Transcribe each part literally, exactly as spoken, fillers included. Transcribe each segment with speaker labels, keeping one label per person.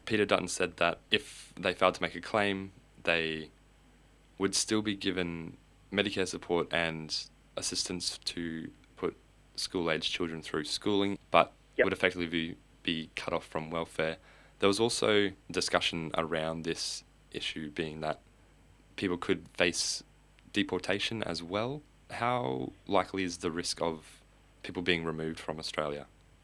Speaker 1: Peter Dutton said that if they failed to make a claim, they would still be given Medicare support and assistance to put school-aged children through schooling, but
Speaker 2: Yep.
Speaker 1: would effectively be, be cut off from welfare. There was also discussion around this issue being that people could face deportation as well. How likely is the risk of people being removed from Australia?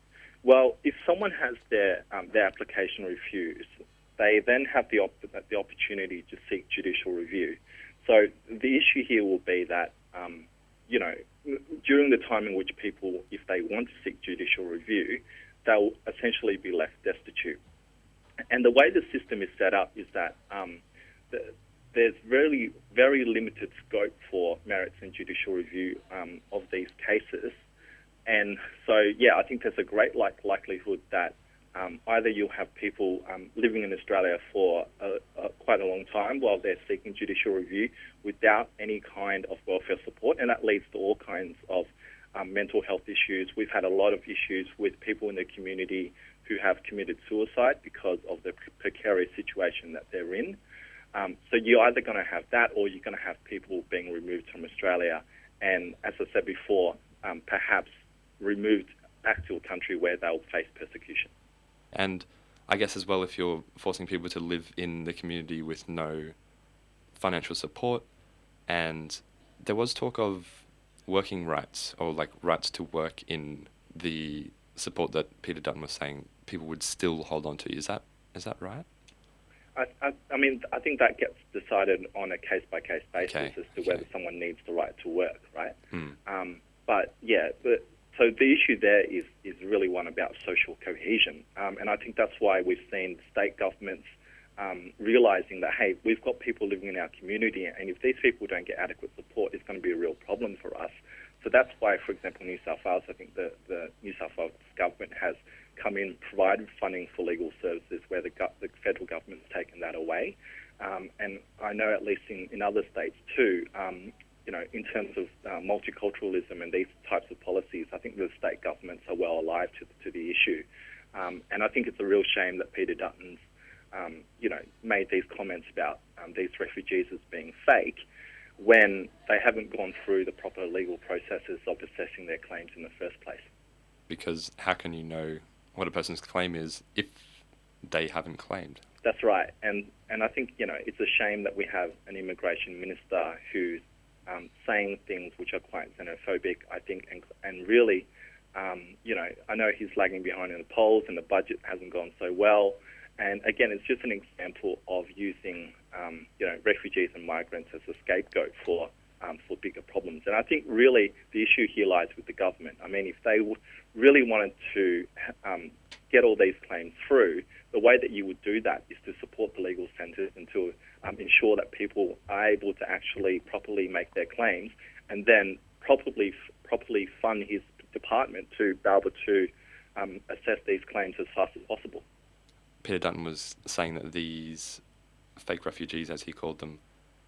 Speaker 2: Well, if someone has their um, their application refused, they then have the op- the opportunity to seek judicial review. So the issue here will be that, um, you know, during the time in which people, if they want to seek judicial review, they'll essentially be left destitute. And the way the system is set up is that um, the, there's very, very limited scope for merits and judicial review um, of these cases. And so, yeah, I think there's a great like, likelihood that um, either you'll have people um, living in Australia for a, a, quite a long time while they're seeking judicial review without any kind of welfare support, and that leads to all kinds of um, mental health issues. We've had a lot of issues with people in the community who have committed suicide because of the precarious situation that they're in. Um, so you're either going to have that, or you're going to have people being removed from Australia, and as I said before, um, perhaps removed back to a country where they'll face persecution.
Speaker 1: And I guess as well, if you're forcing people to live in the community with no financial support, and there was talk of working rights, or like rights to work in the support that Peter Dutton was saying people would still hold on to. Is that is that right?
Speaker 2: I, I, I mean, I think that gets decided on a case-by-case basis
Speaker 1: Okay,
Speaker 2: as to
Speaker 1: okay.
Speaker 2: whether someone needs the right to work, right?
Speaker 1: Mm.
Speaker 2: Um, but, yeah, the, so the issue there is, is really one about social cohesion. Um, and I think that's why we've seen state governments um, realising that, hey, we've got people living in our community, and if these people don't get adequate support, it's going to be a real problem for us. So that's why, for example, New South Wales, I think the, the New South Wales government has come in, provided funding for legal services where the, go- the federal government's taken that away. Um, and I know at least in, in other states too, um, you know, in terms of uh, multiculturalism and these types of policies, I think the state governments are well alive to, to the issue. Um, and I think it's a real shame that Peter Dutton's, um, you know, made these comments about um, these refugees as being fake when they haven't gone through the proper legal processes of assessing their claims in the first place.
Speaker 1: Because how can you know what a person's claim is if they haven't claimed?
Speaker 2: That's right. And and I think, you know, it's a shame that we have an immigration minister who's um, saying things which are quite xenophobic, I think, and, and really, um, you know, I know he's lagging behind in the polls and the budget hasn't gone so well. And again, it's just an example of using, um, you know, refugees and migrants as a scapegoat for um, for bigger problems. And I think really the issue here lies with the government. I mean, if they w- really wanted to um, get all these claims through, the way that you would do that is to support the legal centres and to um, ensure that people are able to actually properly make their claims, and then properly properly fund his department to be able to um, assess these claims as fast as possible.
Speaker 1: Peter Dutton was saying that these fake refugees, as he called them,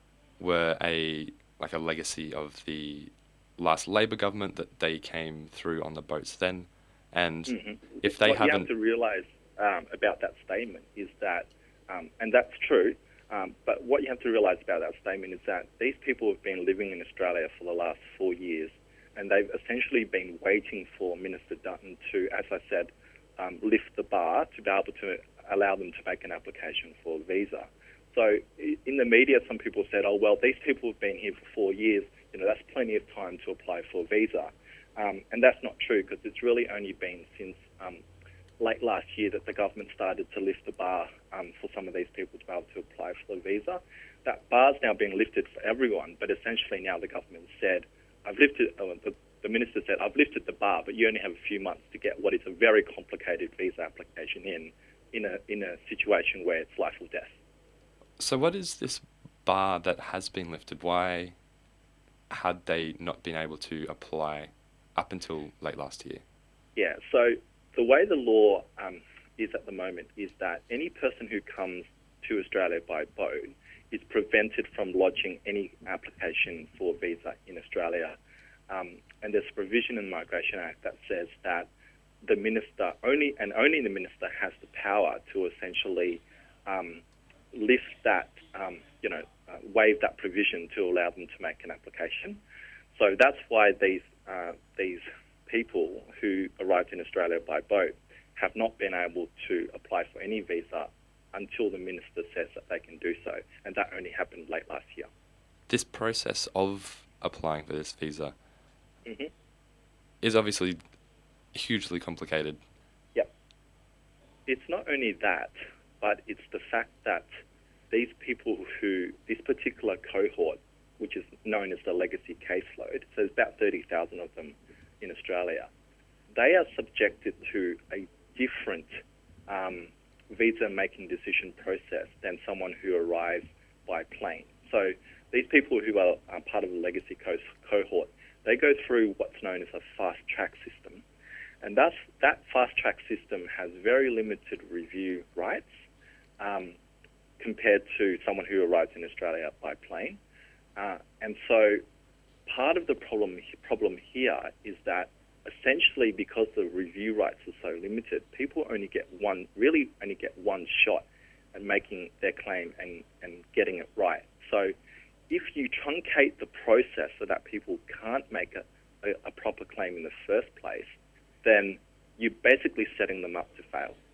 Speaker 1: were a like a legacy of the last Labor government, that they came through on the boats then, and
Speaker 2: Mm-hmm.
Speaker 1: if they
Speaker 2: what
Speaker 1: haven't...
Speaker 2: you have to realise um, about that statement is that, um, and that's true, um, but what you have to realise about that statement is that these people have been living in Australia for the last four years, and they've essentially been waiting for Minister Dutton to, as I said, um, lift the bar to be able to allow them to make an application for a visa. So in the media, some people said, oh, well, these people have been here for four years. You know, that's plenty of time to apply for a visa. Um, and that's not true, because it's really only been since um, late last year that the government started to lift the bar um, for some of these people to be able to apply for a visa. That bar's now being lifted for everyone, but essentially now the government said, I've lifted, uh, the, the minister said, I've lifted the bar, but you only have a few months to get what is a very complicated visa application in, in a, in a situation where it's life or death.
Speaker 1: So what is this bar that has been lifted? Why had they not been able to apply up until late last year?
Speaker 2: Yeah, so the way the law um, is at the moment is that any person who comes to Australia by boat is prevented from lodging any application for a visa in Australia. Um, and there's a provision in the Migration Act that says that the minister only and only the minister has the power to essentially um, lift that, um, you know, uh, waive that provision to allow them to make an application. So that's why these uh, these people who arrived in Australia by boat have not been able to apply for any visa until the minister says that they can do so, and that only happened late last year.
Speaker 1: This process of applying for this visa
Speaker 2: Mm-hmm.
Speaker 1: is obviously hugely complicated.
Speaker 2: Yep. It's not only that, but it's the fact that these people who, this particular cohort, which is known as the legacy caseload, so there's about thirty thousand of them in Australia, they are subjected to a different um, visa-making decision process than someone who arrives by plane. So these people who are uh, part of the legacy co- cohort, they go through what's known as a fast-track system. And that's, that fast-track system has very limited review rights um, compared to someone who arrives in Australia by plane. Uh, and so part of the problem problem here is that essentially because the review rights are so limited, people only get one, really only get one shot at making their claim and, and getting it right. So if you truncate the process so that people can't make a, a, a proper claim in the first place, then you're basically setting them up to fail.